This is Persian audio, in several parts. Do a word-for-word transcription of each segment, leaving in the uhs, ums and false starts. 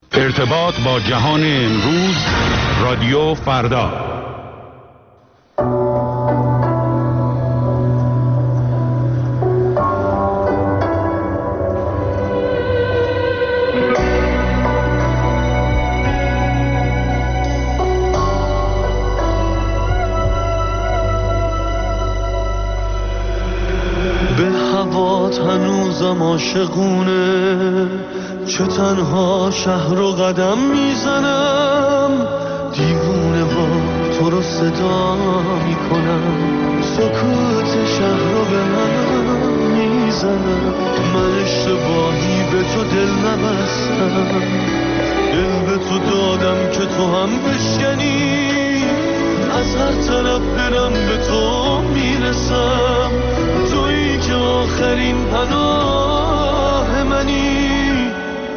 ارتباط با جهان امروز، رادیو فردا. هنوزم عاشقونه، چه تنها شهر و قدم میزنم، دیوونه ها تو رو صدا میکنم، سکوت شهر رو به من میزنم. من اشتباهی به تو دل نبستم، دل به تو دادم که تو هم بشکنی، از هر طرف برم به تو میرسم، تویی که آخرین پناه منی.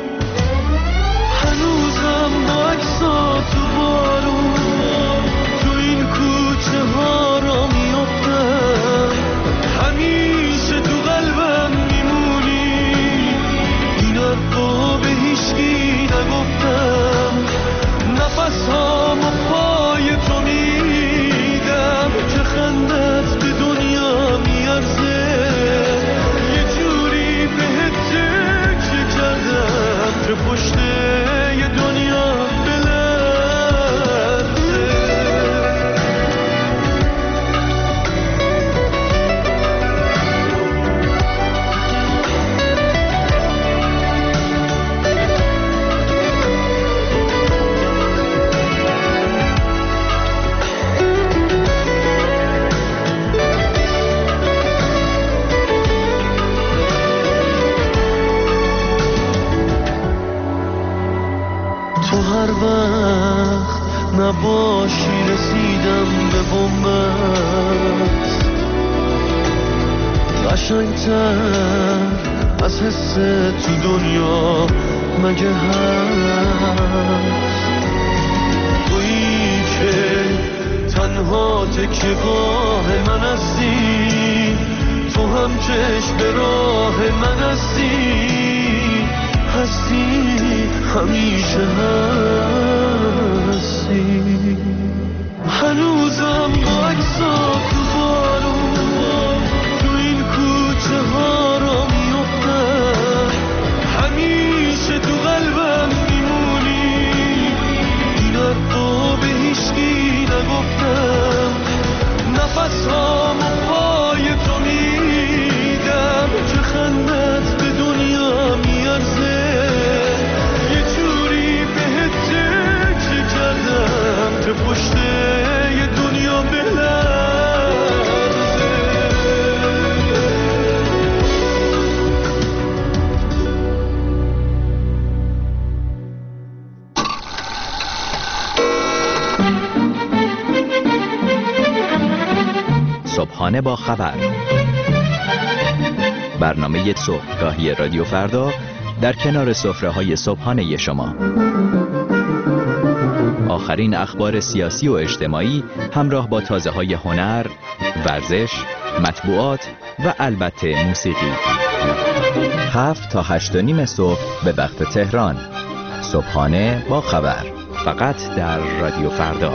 هنوزم با عکسات تو بارون تو این کوچه ها را میافتم، همیشه تو قلبم میمونی، این حرفا به هیچکی نگفتم، نفس هام و پای تو میدم، که خندت به دنیا میارزه، یه جوری بهت تکیه کردم که پشت یه دنیا بلرزه. تو هر وقت نباشی رسیدم به بومت، قشنگتر از حس تو دنیا مگه هست؟ تویی که تنها تکیه‌گاه من هستی، تو هم چشم به راه من هستی، هستی همیشه هستی. هنوزم با عکسات تو بارون تو این کوچه ها را میافتم، همیشه تو قلبم میمونی، این حرفا به هیچکی نگفتم، نفس هام و پای تو میدم، که خندت به دنیا میارزه، که پشت یه دنیا بلرزه. صبحانه با خبر، برنامه صبحگاهی رادیو فردا در کنار سفره‌های صبحانه شما. آخرین اخبار سیاسی و اجتماعی همراه با تازه‌های هنر، ورزش، مطبوعات و البته موسیقی. هفت تا هشت و نیم صبح به وقت تهران. صبحانه با خبر، فقط در رادیو فردا.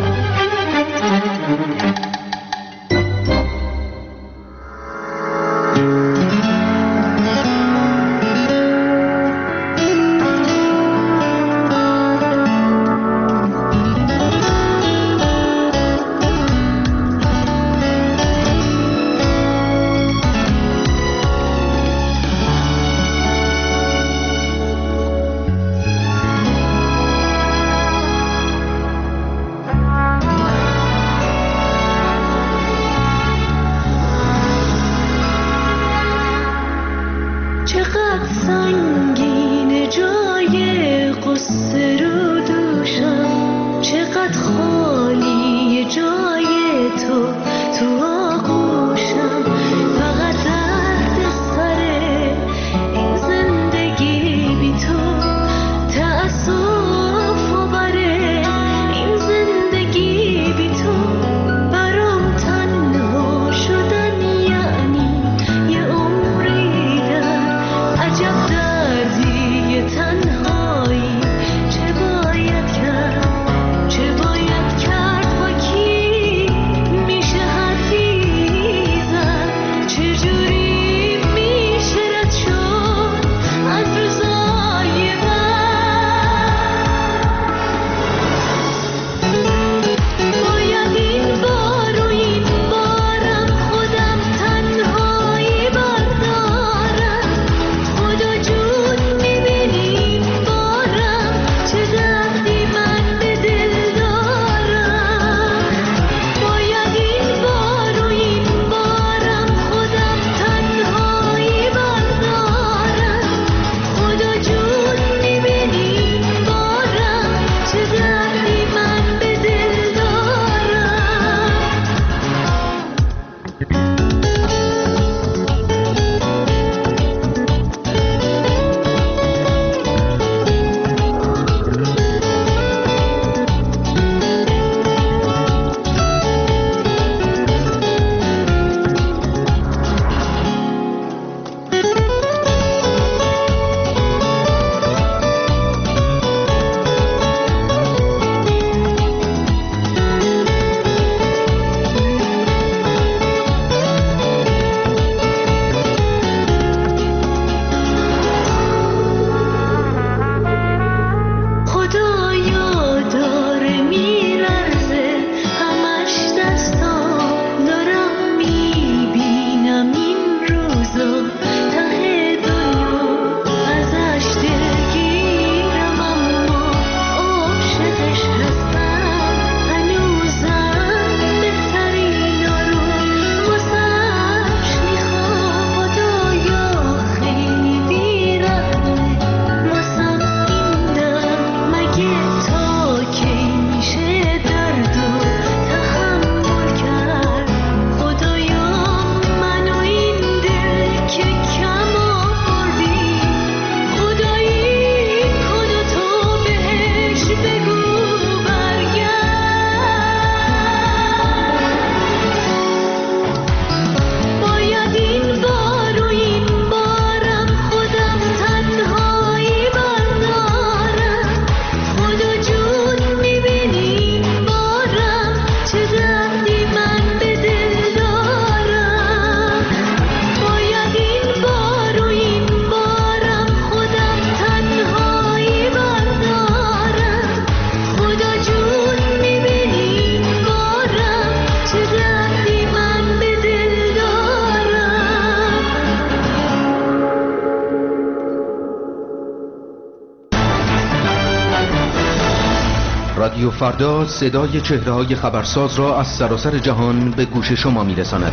رادیو فردا صدای چهره‌های خبرساز را از سراسر جهان به گوش شما می‌رساند.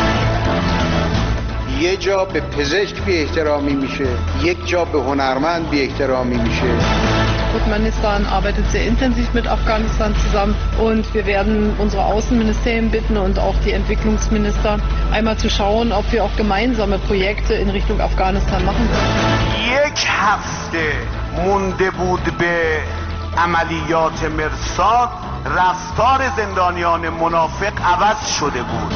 یه جا به پزشک بی احترامی میشه، یک جا به هنرمند بی احترامی میشه. Turkmenistan arbeitet sehr intensiv mit Afghanistan zusammen und wir werden unsere Außenministerien bitten und auch die Entwicklungsminister einmal zu schauen, ob wir auch gemeinsame Projekte in Richtung Afghanistan machen. یک هفته مونده بود به عملیات مرصاد، رفتار زندانیان منافق عوض شده بود.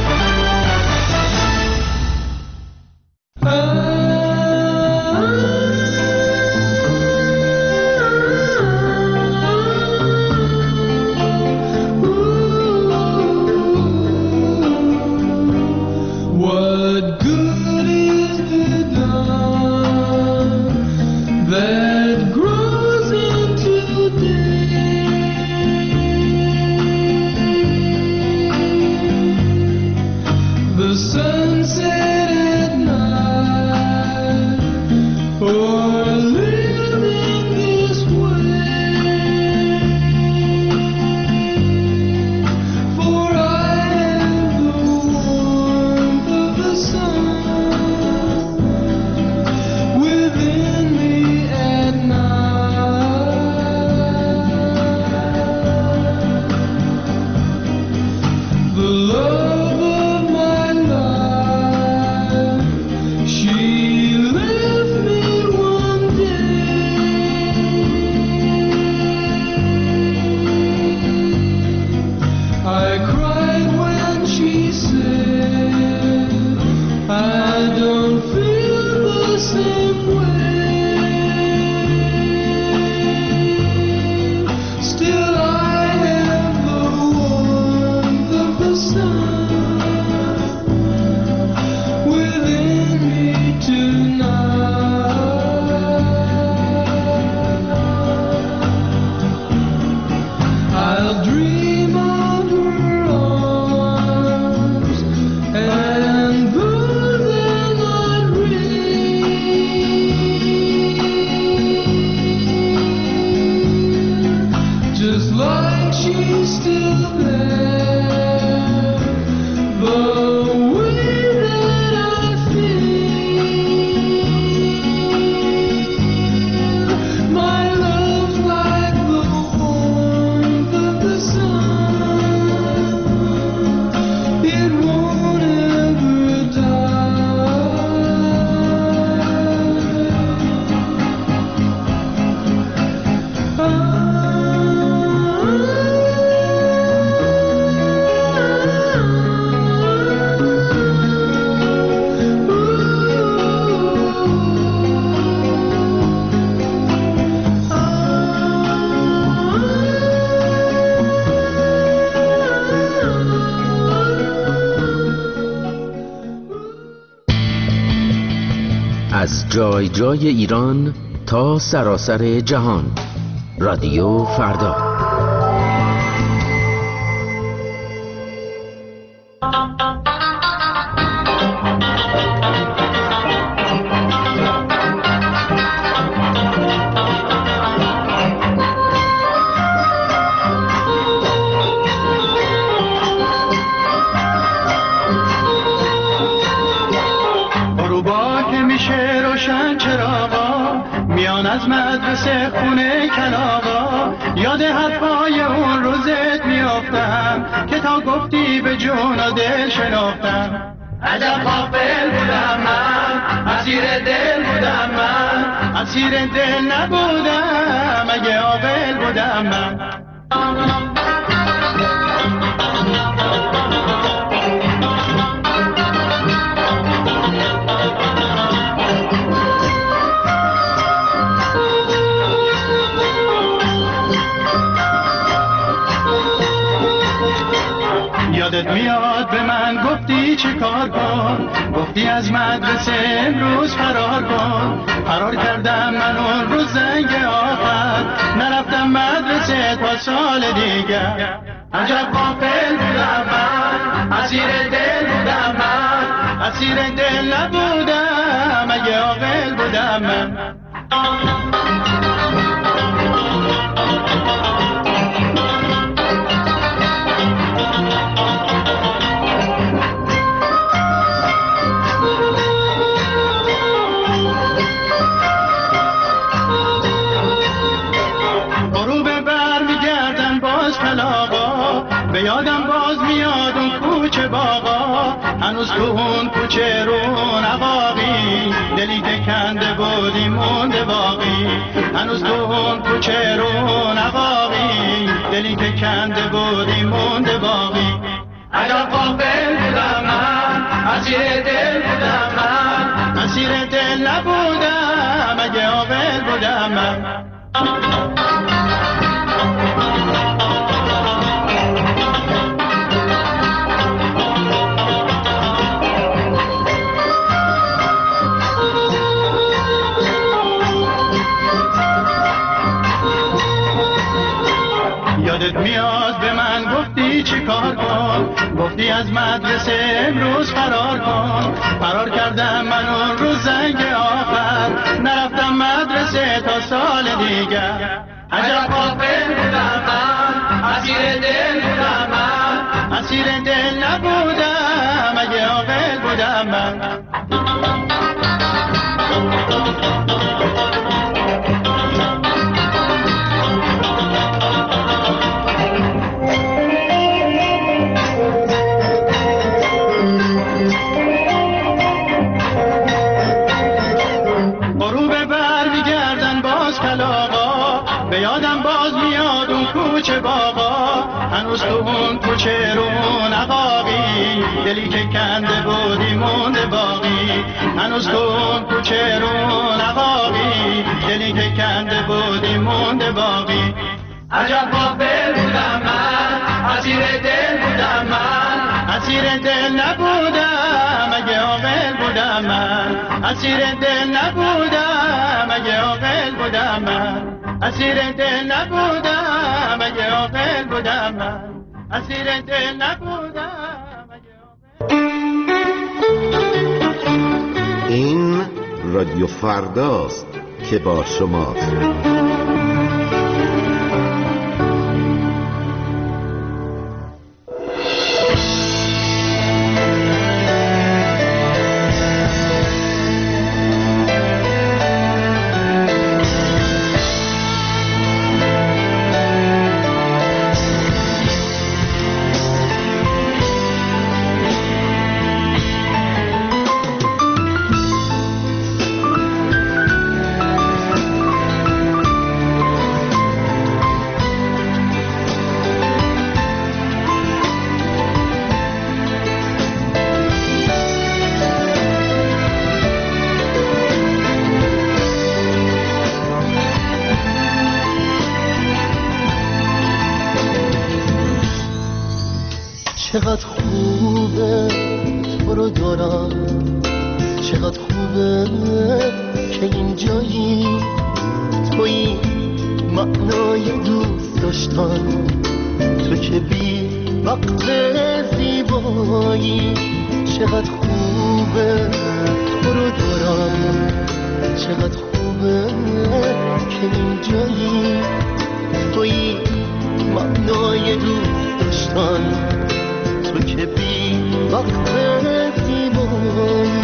از جای جای ایران تا سراسر جهان، رادیو فردا. از مدرسه خونه کلاغا یاد حرفای اون روزت میافتم که تا گفتی به جون و دل شناختم. عجب غافل بودم من، اسیر دل بودم من، اسیر دل نبودم اگه عاقل بودم من. یادت میاد به من گفتی چه کار کن، گفتی از مدرسه امروز فرار کن. فرار کردم من اون روز زنگ آخر، نرفتم مدرسه تا سال دیگر. عجب غافل بودم من، اسیر دل بودم من، اسیر دل نبودم اگه عاقل بودم من. به یادم باز میاد اون کوچه باغا، هنوز تو اون کوچه رونقاقی، دلی که کنده بودی مونده باقی. هنوز تو اون کوچه رونقاقی، دلی که کنده بودی مونده باقی. اگر غافل بودم من، اسیر دل بودم من، اسیر دل نبودم اگه عاقل بودم من. یادت میاد به من گفتی چی کار کن، گفتی از مدرسه امروز فرار کن. فرار کردم من اون روز زنگ آخر، نرفتم مدرسه تا سال دیگر. عجب غافل بودم من، اسیر دل بودم من، اسیر دل نبودم اگه عاقل بودم من. به یادم باز میاد اون کوچه باغا، هنوز تو اون کوچه رونقاقی، دلی که کنده بودی مونده باقی. هنوز تو اون کوچه رونقاقی، دلی که کنده بودی مونده باقی. عجب غافل بودم من، اسیر دل بودم من، اسیر دل نبودم اگه عاقل بودم من. اسیر دل نبودم اگه عاقل بودم من. اسیر دل نبودم اگه عاقل بودم من. اسیر دل نبودم اگه عاقل. این رادیو فرداست که با شماست. چقدر خوبه تو رو دارم، چقدر خوبه که اینجایی، توی معنای دوست داشتن، تو که بی وقت زیبایی. چقدر خوبه تو رو دارم، چقدر خوبه که اینجایی، توی معنای دوست داشتن، تو که بی وقت زیبایی.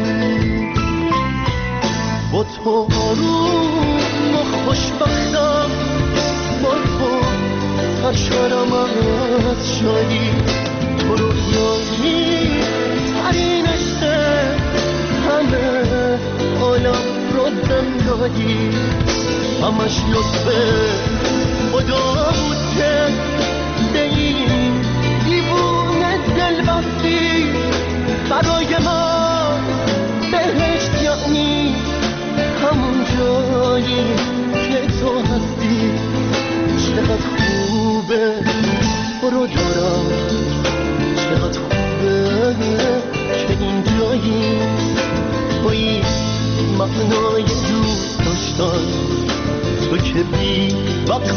با تو آروم و خوشبختم، با تو سرشارم از شادی. تو رویایی ترین عشق همه عالم رو زندگی، همش لطف خدا بود که به این دیوونه دل بستی. برای من بهشت یعنی همون جایی که تو هستی. چقدر خوبه تو رو دارم، چقدر خوبه که این جایی، توی معنای دوست داشتن، تو که بی وقت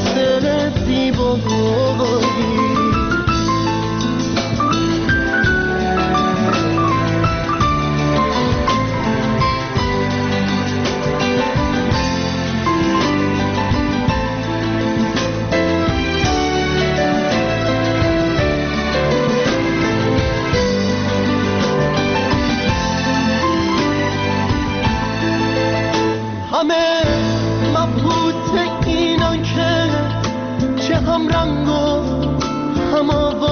زیبایی. همه مبهوت اینان که چه هم رنگ و هم آواز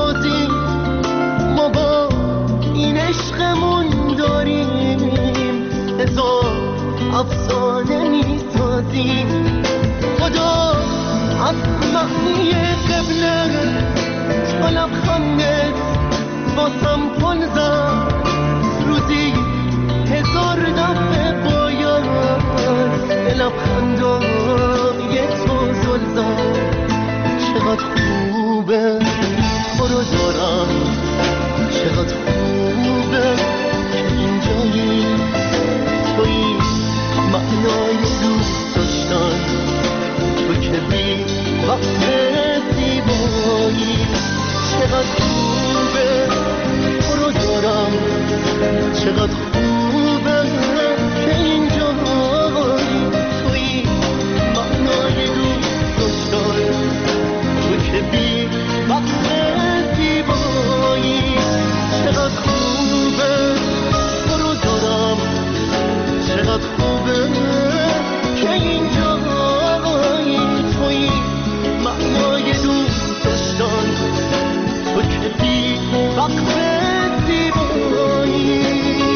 روزا افسانه میسازی. خدا از معنی قبله تا لبخندت باسم پل زد. روزی هزار دفعه باید به لبخندای تو زل زد. چقدر خوبه تو رو دارم، چقدر خوبه که اینجایی، توی معنای دوست داشتن، تو که بی وقت زیبایی. چقدر خوبه تو رو دارم، چقدر خوبه که اینجایی، توی معنای دوست داشتن، تو که بی وقت زیبایی. چقدر خوبه تو رو دارم، چقدر خوبه که اینجایی، توی معنای دوست داشتن، تو که بی وقت زیبایی.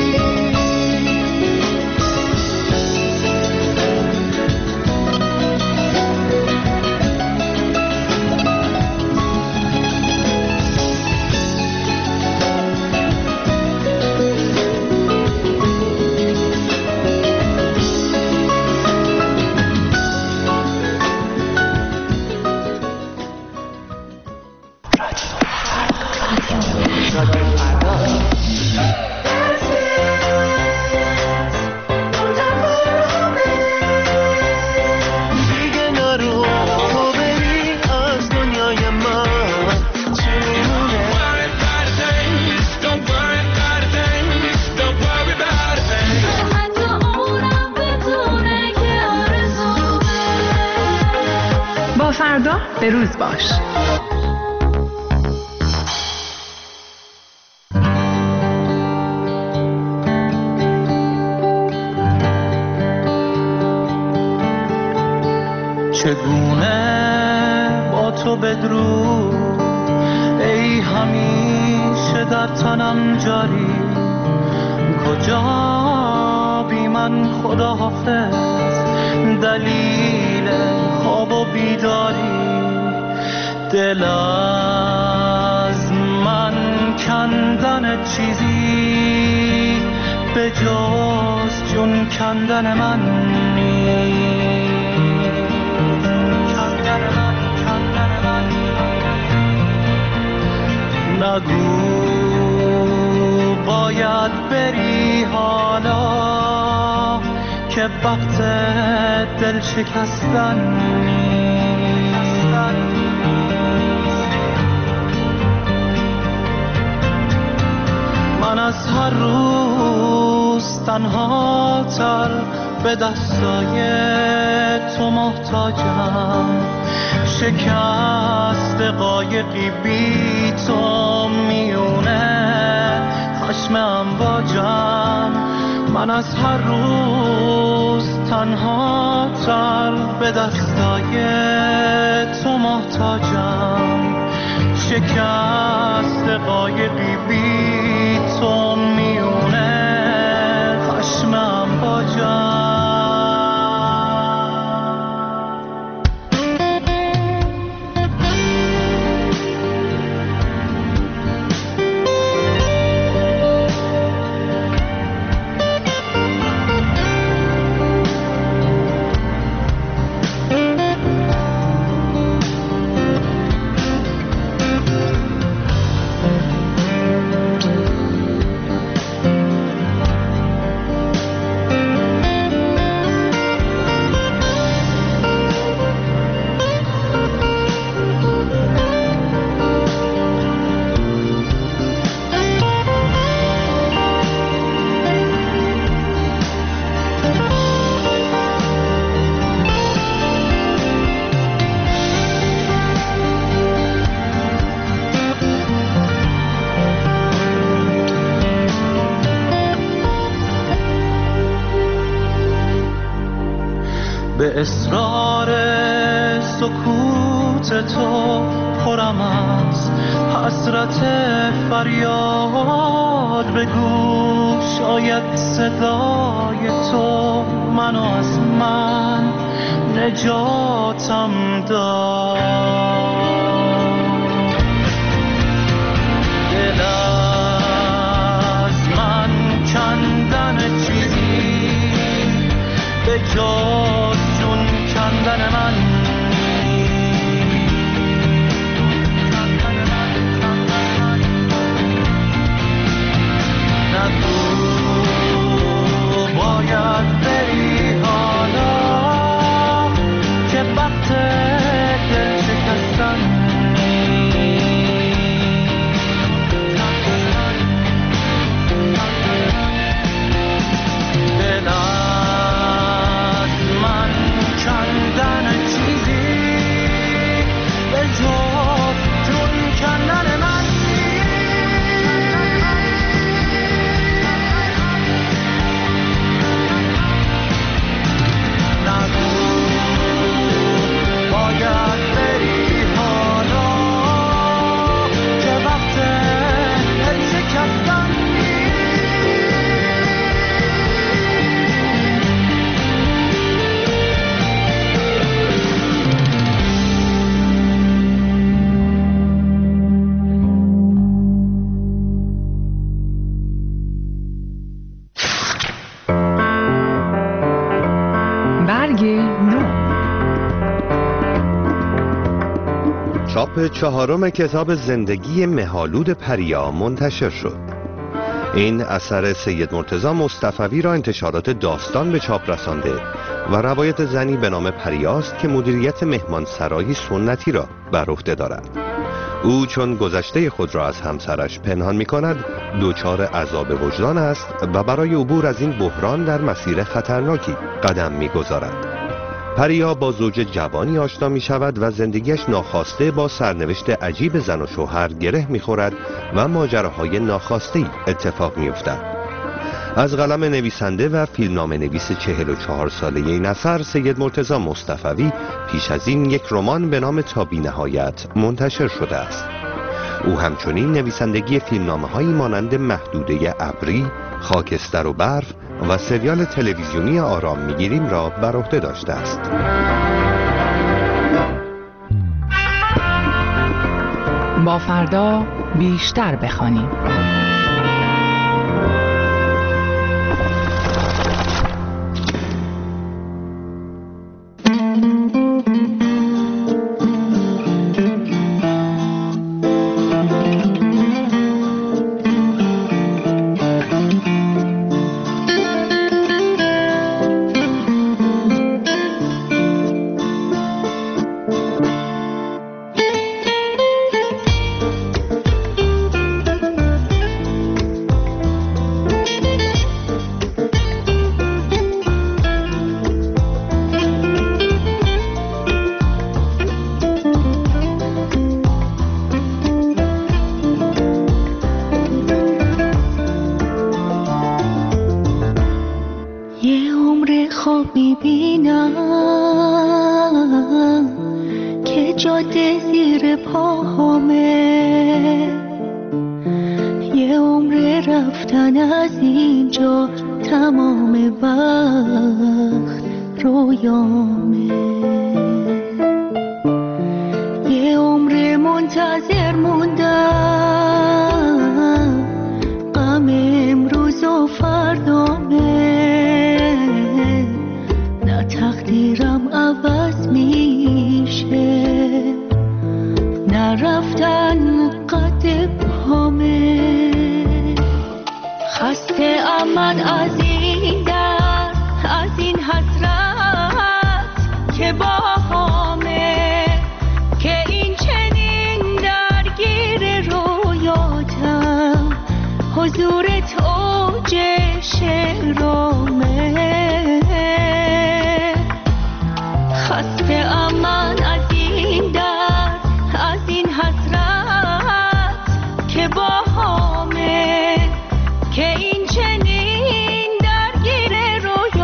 فردا به روز باش. چگونه با تو بدرود ای همیشه در تنم جاری، کجا بی من خدا حافظ دلیل خواب و بیداری. دل از من کندن چیزی به جز جون کندن من نیست. کندن من کندن من نگو باید بری حالا که وقت دل شکستن نیست. من از هر روز تنها تر به دستای تو محتاجم. شکست قایقی بی تو میونه خشم امواجم. من از هر روز تنها تر به دستای تو محتاجم. شکست قایقی بی تو میونه خشم امواجم. به اصرار سکوت صوت تو پرم از حسرت فریاد بگو، شاید صدای تو منو از من نجاتم داد. دل از من کندن چیزی به جز جون کندن من، باید بری حالا که وقت دل شکستن. دل از من کندن چیزی به جز جون کندن من. چاپ چهارم کتاب زندگی مه‌آلود پریا منتشر شد. این اثر سید مرتضی مصطفوی را انتشارات داستان به چاپ رسانده و روایت زنی به نام پریاست که مدیریت مهمانسرایی سنتی را بر عهده دارد. او چون گذشته خود را از همسرش پنهان می کند، دوچار عذاب وجدان است و برای عبور از این بحران در مسیر خطرناکی قدم می گذارد. پریا با زوج جوانی آشنا می شود و زندگیش ناخواسته با سرنوشت عجیب زن و شوهر گره می خورد و ماجراهای ناخواسته اتفاق می افتد. از قلم نویسنده و فیلمنامه نویس چهل و چهار ساله این اثر سید مرتضی مصطفوی پیش از این یک رمان به نام تا بی نهایت منتشر شده است. او همچنین نویسندگی فیلمنامه‌هایی مانند محدوده ابری، خاکستر و برف و سریال تلویزیونی آرام میگیریم را بر عهده داشته است. با فردا بیشتر بخوانیم.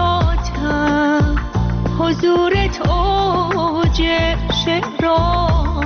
حضورت اوج شهرام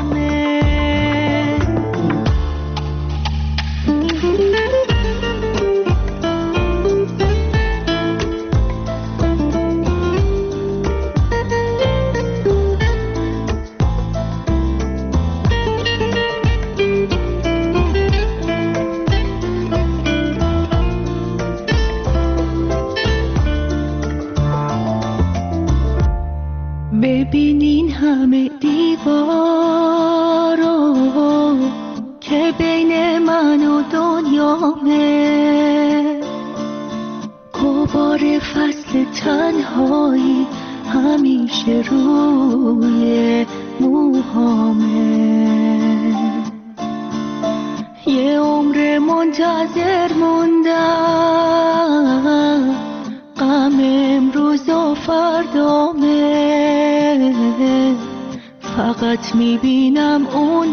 همه دیوارو که بین من و دنیامه، غبار فصل تنهایی همیشه روی موهامه. یه عمر منتظر موندم، غم امروز و فردامه، فقط میبینم اون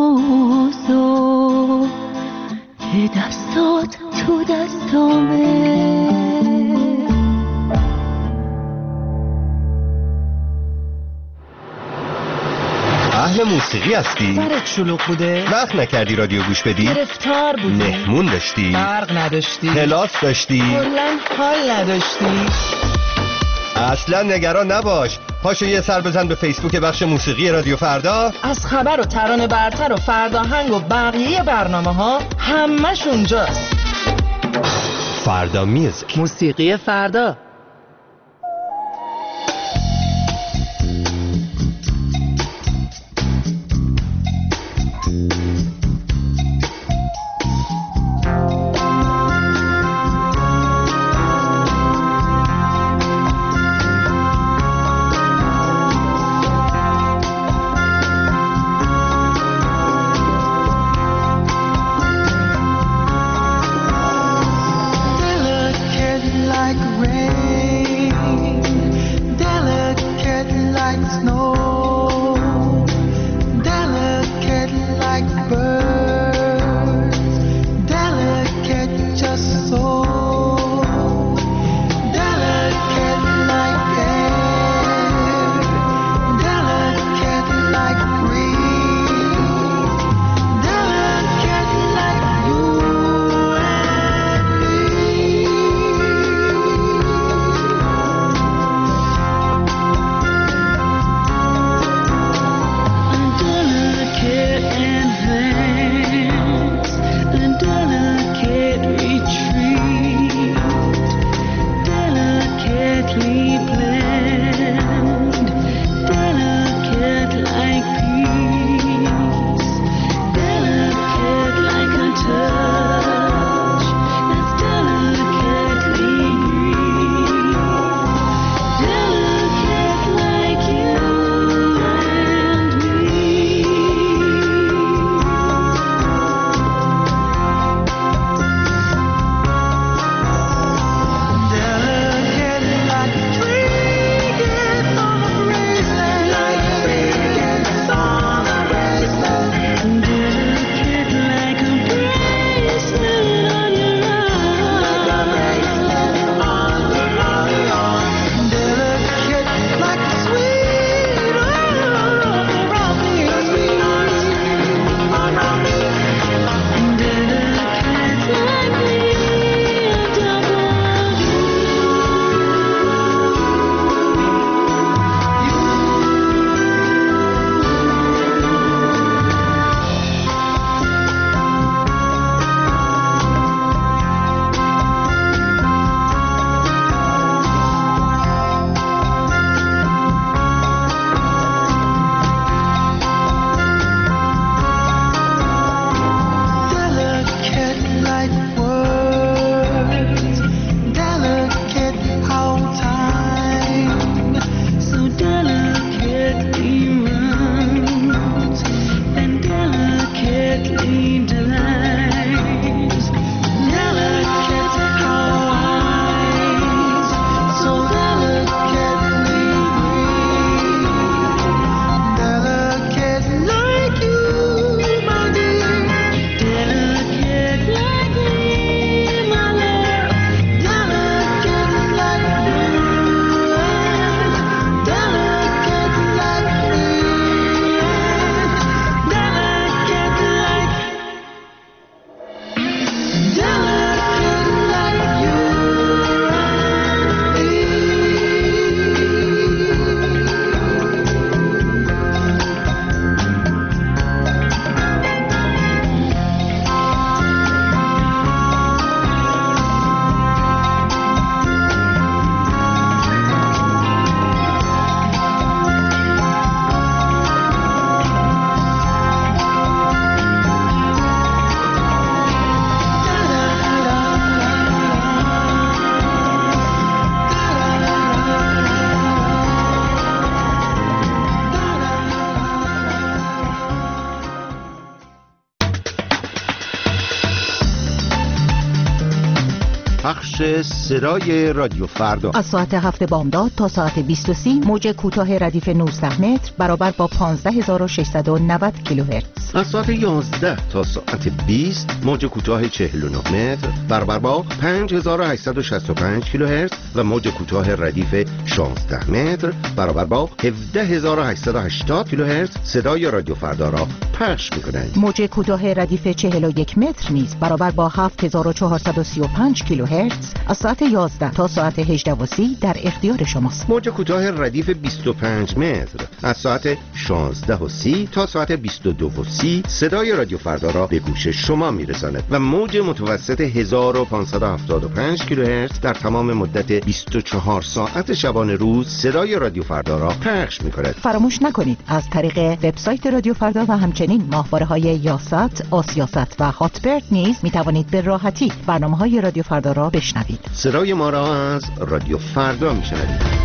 روزو که دستات تو دستامه. اهل موسیقی هستی؟ سرت شلوغ بوده؟ وقت نکردی رادیو گوش بدی؟ گرفتار بودی؟ مهمون داشتی؟ برق نداشتی؟ کلاس داشتی؟ کلاً حال نداشتی؟ اصلا نگران نباش، پاشو یه سر بزن به فیسبوک بخش موسیقی رادیو فردا. از خبر و ترانه برتر و فرداهنگ و بقیه برنامه ها همش اونجاست. فردا میوزیک، موسیقی فردا. Rain بخش صدای رادیو فردا از ساعت هفت بامداد تا ساعت بیست و سی موج کوتاه ردیف نوزده متر برابر با پانزده هزار و ششصد و نود کیلوهرتز. از ساعت یازده تا ساعت بیست موج کوتاه چهل و نه متر برابر با پنج هزار و هشتصد و شصت و پنج کیلوهرتز و موج کوتاه ردیف شانزده متر برابر با هفده هزار و هشتصد و هشتاد کیلوهرتز صدای رادیو فردا را پخش می‌کنند. موج کوتاه ردیف چهل و یک متر نیز برابر با هفت هزار و چهارصد و سی و پنج کیلوهرتز از ساعت یازده تا ساعت هجده و سی در اختیار شماست. موج کوتاه ردیف بیست و پنج متر از ساعت شانزده و سی تا ساعت بیست و دو و سی صدای رادیو فردا را به گوش شما میرساند و موج متوسط هزار و پانصد و هفتاد و پنج کیلوهرتز در تمام مدت بیست و چهار ساعت شبانه روز صدای رادیو فردا را پخش می‌کند. فراموش نکنید از طریق وبسایت رادیو فردا و همچنین ماهواره‌های یاست، آسیاست و هاتبرد نیز می‌توانید به راحتی برنامه‌های رادیو فردا را بشنوید. صدای ما را از رادیو فردا می‌شنوید.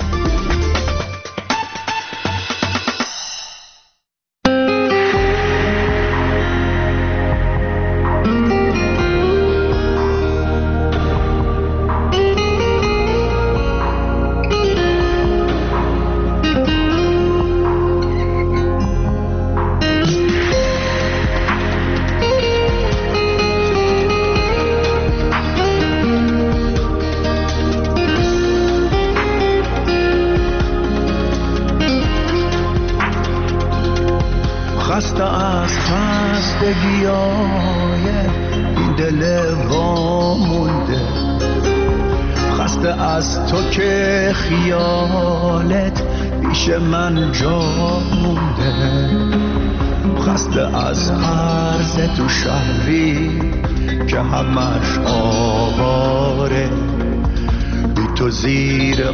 من جا مونده خسته از عرض تو شهری که همش آواره بی تو زیر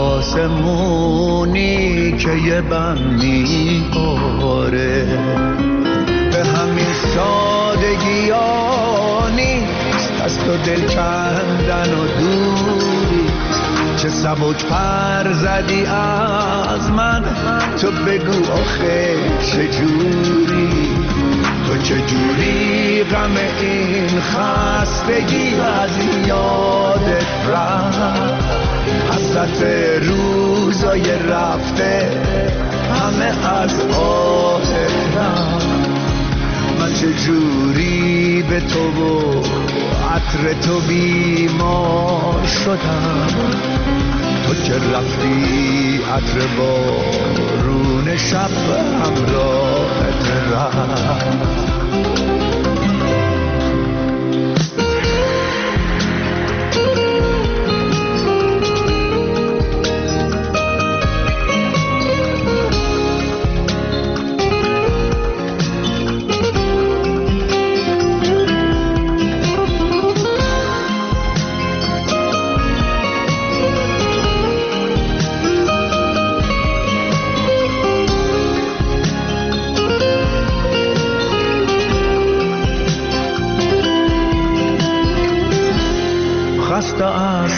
آسمونی که یه بم میباره به همین سادگی ها نیست از تو دل کندن و دوری چه سبک پر زدی از من تو بگو آخه چجوری تو چجوری غم این خستگی از یادت رفت حسرت روزای رفته همه از آهت رفت من چجوری به تو و عطر تو بیمار شدم تو که رفتی عطر بارون شب همراهت رفت خسته از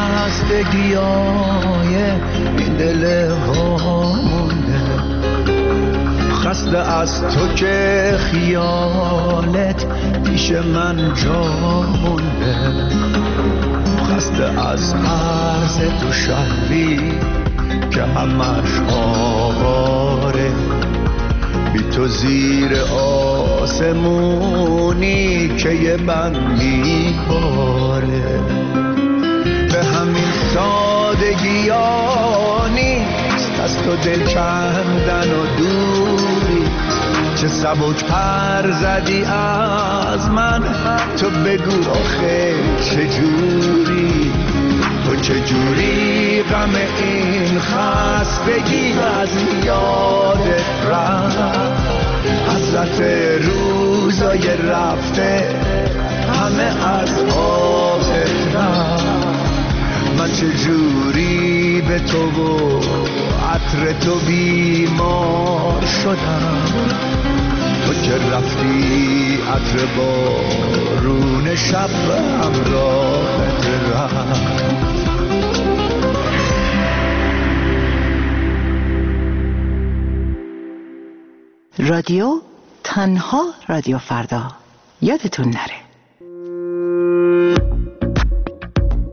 خستگیای این دل وامونده خسته از تو که خیالت پیش من جا مونده خسته از عرض تو شهری که همش آواره بی تو زیر آسمونی که یه بند میباره به همین سادگی ها نیست از تو دل کندن و دوری چه سبک پر زدی از من تو بگو آخه چجوری تو چجوری غم این خستگی از یادت رفت حسرت روزای رفته همه از آهت رفت من چجوری به تو و عطر تو بیمار شدم تو که رفتی عطر بارون شب همراهت رفت رادیو تنها رادیو فردا یادتون نره.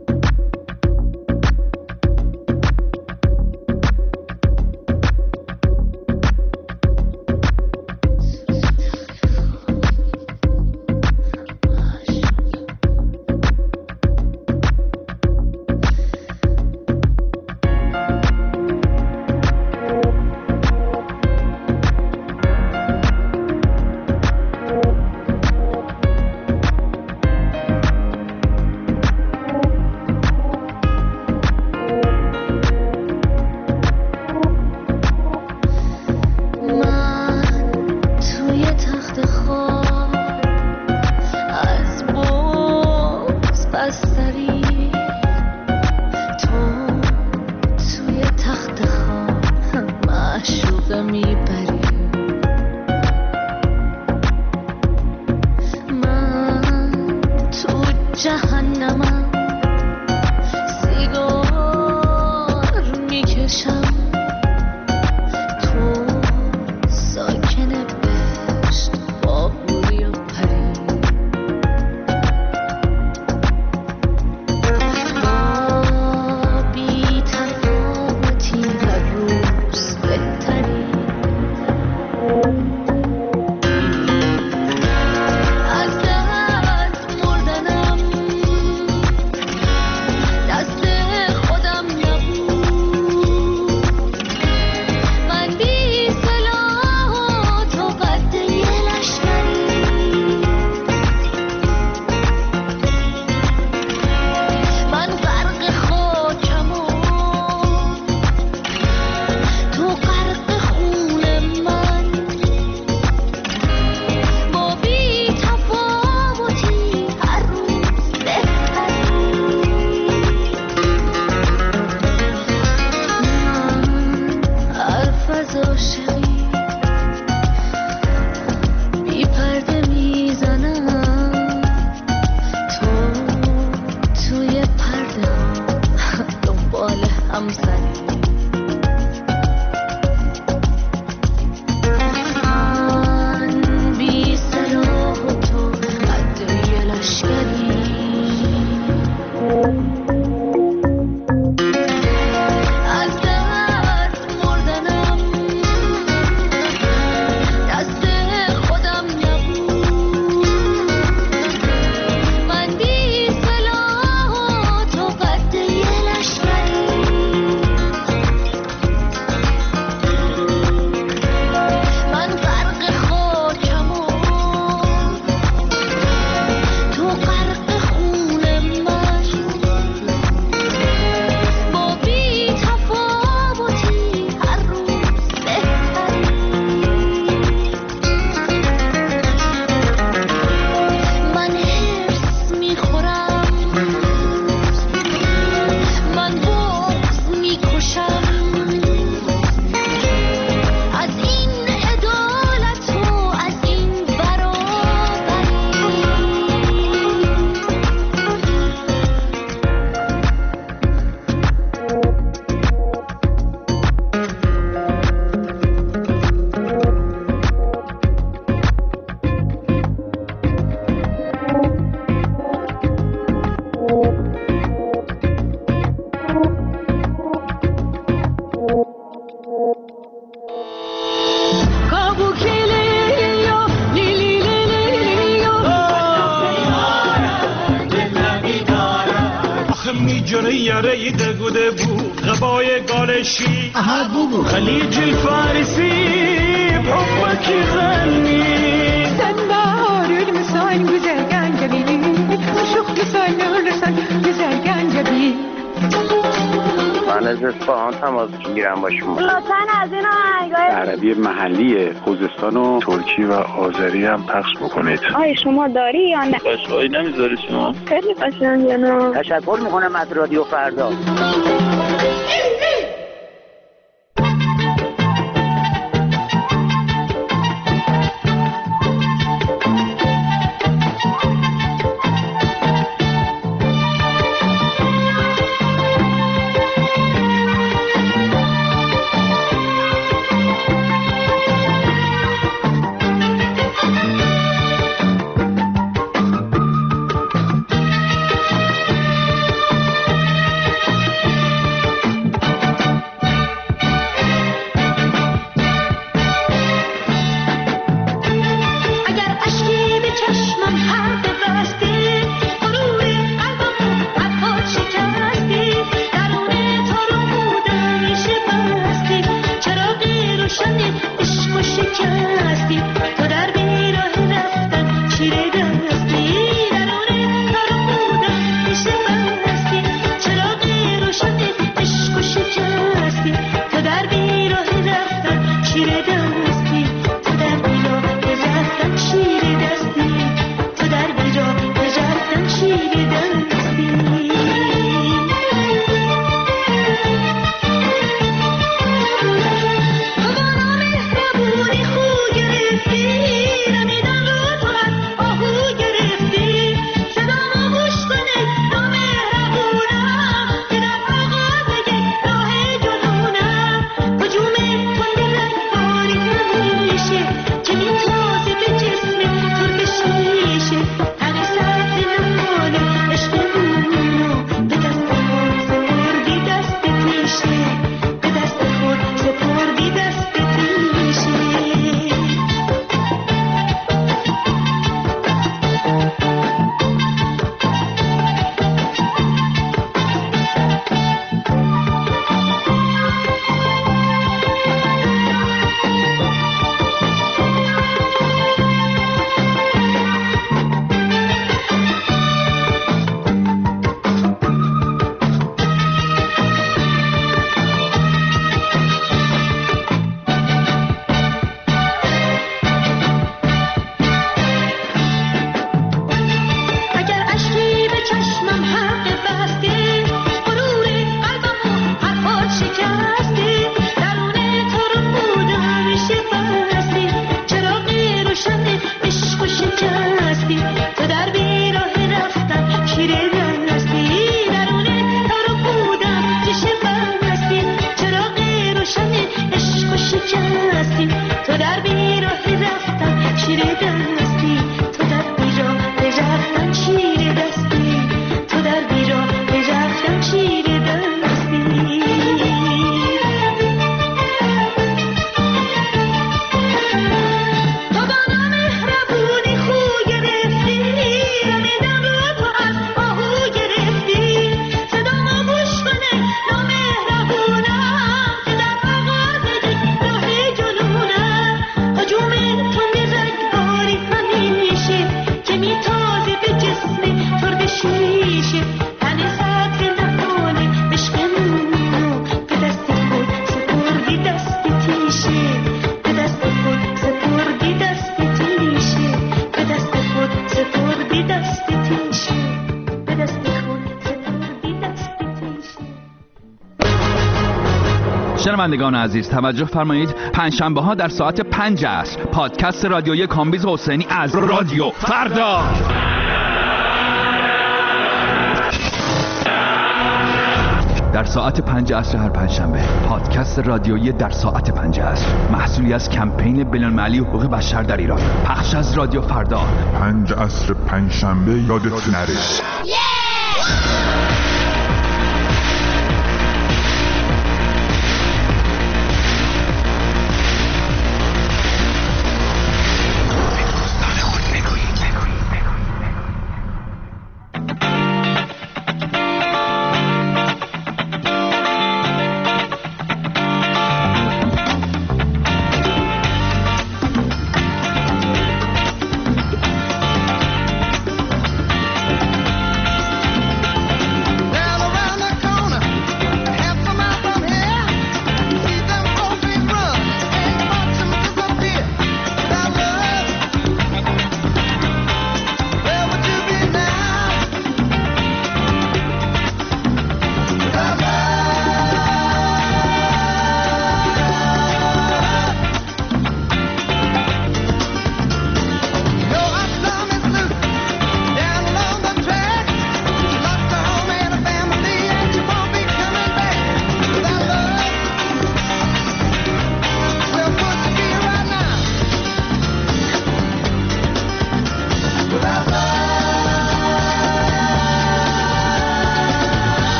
جنية ريد قدبو غباية قالشي خليج الفارسي بحبك يغني Sonbahar ölmüşsen güzel gencebili Hoşuk güzel ölürsen güzel gencebili من از اصفهان تماس میگیرم با شما. لطفاً از این آهنگای عربی محلی خوزستان و ترکی و آذری هم پخش بکنید. آیا شما داری یا نه؟ قشقایی نمیذاری شما؟ خیلی قشنگه نه. تشکر میکنم از رادیو فردا. شنوندگان عزیز توجه فرمایید، پنجشنبه ها در ساعت پنج عصر پادکست رادیویی کامبیز حسینی از رادیو فردا در ساعت پنج عصر هر پنجشنبه. پادکست رادیویی در ساعت پنج عصر محصولی از کمپین بین‌المللی حقوق بشر در ایران، پخش از رادیو فردا. پنج عصر پنجشنبه یادت نره.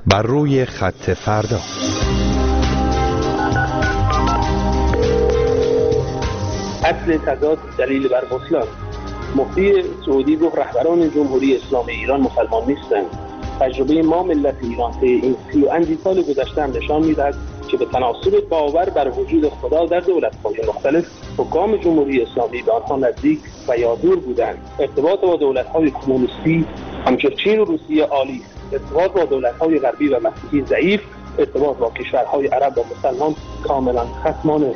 بر روی خط فردا. اصل تضاد دلیل بر بطلان. مفتی سعودی گفت رهبران جمهوری اسلامی ایران مسلمان نیستند. تجربه ما ملت ایران طی این سی و اندی سال گذشته هم نشان می‌دهد که به تناسب باور بر وجود خدا در دولت‌های مختلف حکام جمهوری اسلامی به آنها نزدیک و یا دور بودند. ارتباط با دولت‌های کمونیستی همچون چین و روسیه عالی، ارتباط با دولت‌های غربی و مسیحی ضعیف، ارتباط با کشورهای عرب و مسلمان کاملا خصمانه.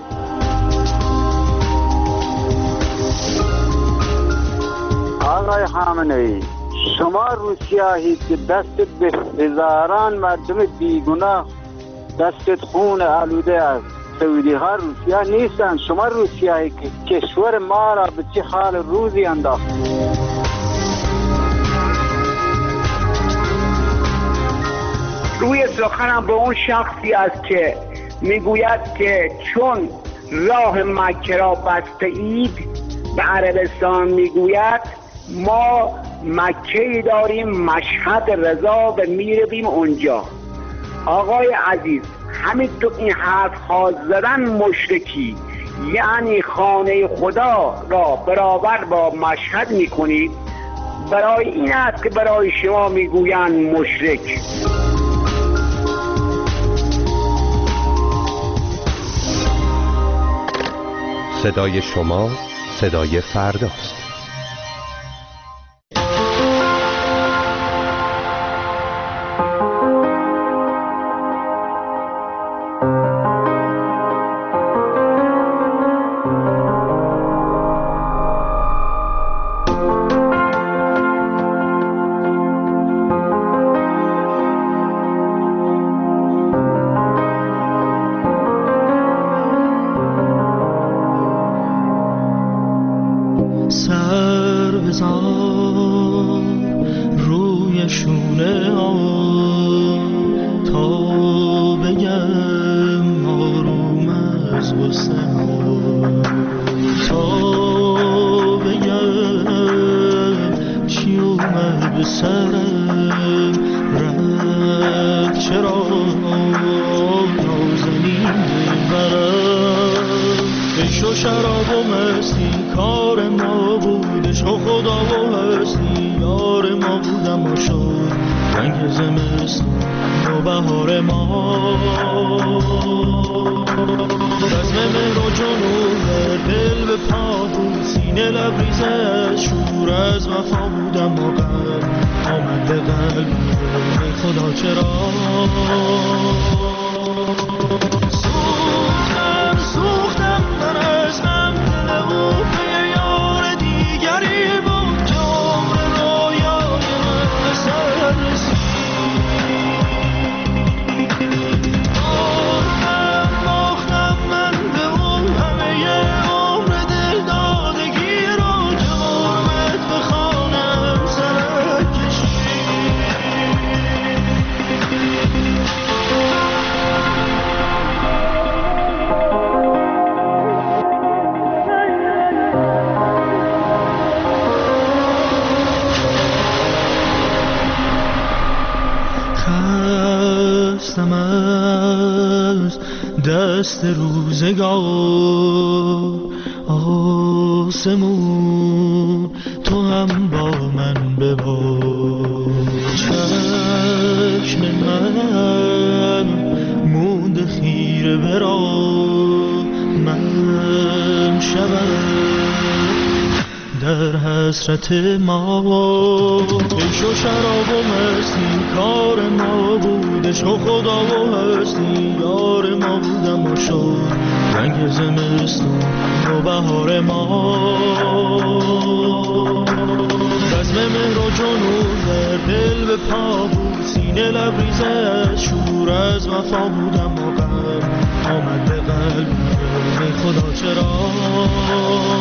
آقای خامنه‌ای، شما روسیاهی که دست به هزاران مردم بیگناه دستت خون آلوده است. سعودی ها روسیا نیستند. شما روسیاهی که کشور ما را به چه حال روزی انداخت. روی سخنم به اون شخصی است که میگوید که چون راه مکه را بسته اید، به عربستان میگوید ما مکه‌ای داریم مشهد رضا و میرویم اونجا. آقای عزیز، همین تو این حرف ها زدن مشرکی، یعنی خانه خدا را برابر با مشهد میکنید. برای این است که برای شما میگویند مشرک. صدای شما صدای فرداست. دست روزگار آسمون تو هم با من ببار. چشم من موند خیره برا من شود در حسرت ما. عیش و شراب و مستی کار ما بود، عشق و خدا و هستی یار ما بودم و شد رنگ زمستون و بهار ما. بزم مهر و جنون در دل به پا بود، سینه لبریز از شور از وفا بودم و غم آمد به قلب خدا چرا.